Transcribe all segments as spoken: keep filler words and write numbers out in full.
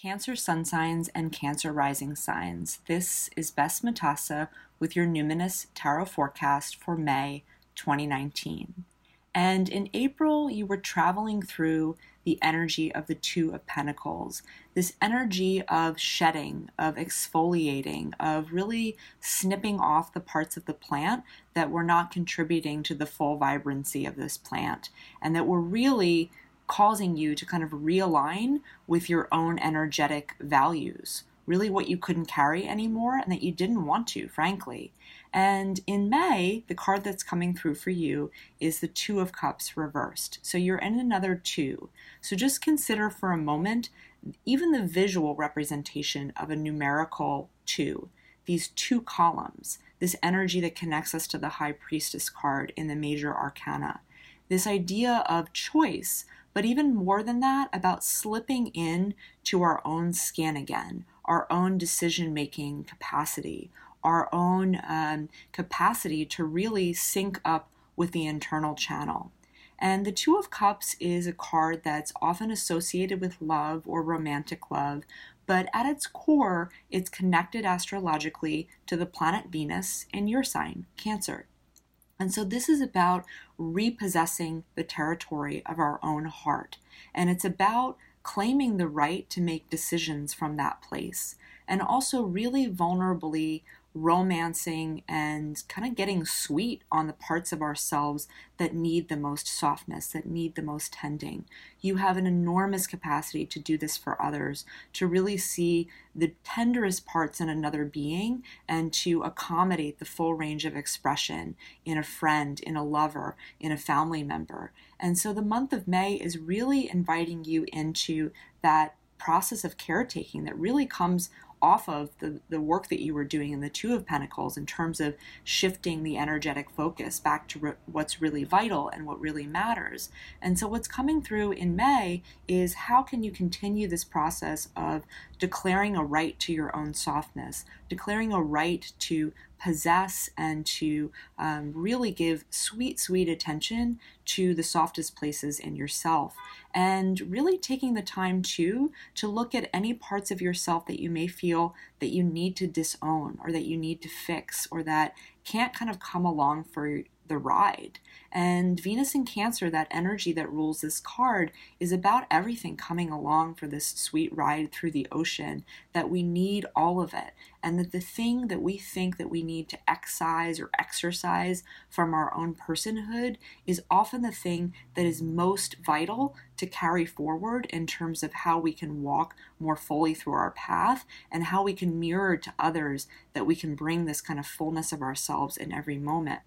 Cancer sun signs and Cancer rising signs. This is Bess Matassa with your Numinous Tarot forecast for May twenty nineteen. And in April, you were traveling through the energy of the Two of Pentacles, this energy of shedding, of exfoliating, of really snipping off the parts of the plant that were not contributing to the full vibrancy of this plant, and that were really causing you to kind of realign with your own energetic values, really what you couldn't carry anymore and that you didn't want to, frankly. And in May, the card that's coming through for you is the Two of Cups reversed. So you're in another two. So just consider for a moment even the visual representation of a numerical two, these two columns, this energy that connects us to the High Priestess card in the major arcana. This idea of choice, but even more than that, about slipping in to our own skin again, our own decision-making capacity, our own um, capacity to really sync up with the internal channel. And the Two of Cups is a card that's often associated with love or romantic love, but at its core, it's connected astrologically to the planet Venus and your sign, Cancer. And so this is about repossessing the territory of our own heart. And it's about claiming the right to make decisions from that place. And also really vulnerably romancing and kind of getting sweet on the parts of ourselves that need the most softness, that need the most tending. You have an enormous capacity to do this for others, to really see the tenderest parts in another being and to accommodate the full range of expression in a friend, in a lover, in a family member. And so the month of May is really inviting you into that process of caretaking that really comes off of the, the work that you were doing in the Two of Pentacles in terms of shifting the energetic focus back to re- what's really vital and what really matters. And so what's coming through in May is how can you continue this process of declaring a right to your own softness, declaring a right to possess and to um, really give sweet, sweet attention to the softest places in yourself. And really taking the time too to look at any parts of yourself that you may feel that you need to disown or that you need to fix or that can't kind of come along for the ride. And Venus in Cancer, that energy that rules this card, is about everything coming along for this sweet ride through the ocean, that we need all of it. And that the thing that we think that we need to excise or exercise from our own personhood is often the thing that is most vital to carry forward in terms of how we can walk more fully through our path and how we can mirror to others that we can bring this kind of fullness of ourselves in every moment.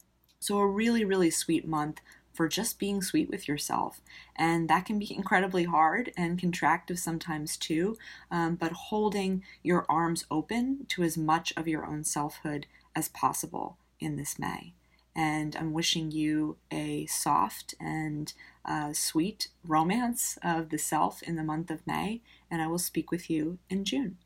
So a really, really sweet month for just being sweet with yourself. And that can be incredibly hard and contractive sometimes too, um, but holding your arms open to as much of your own selfhood as possible in this May. And I'm wishing you a soft and uh, sweet romance of the self in the month of May, and I will speak with you in June.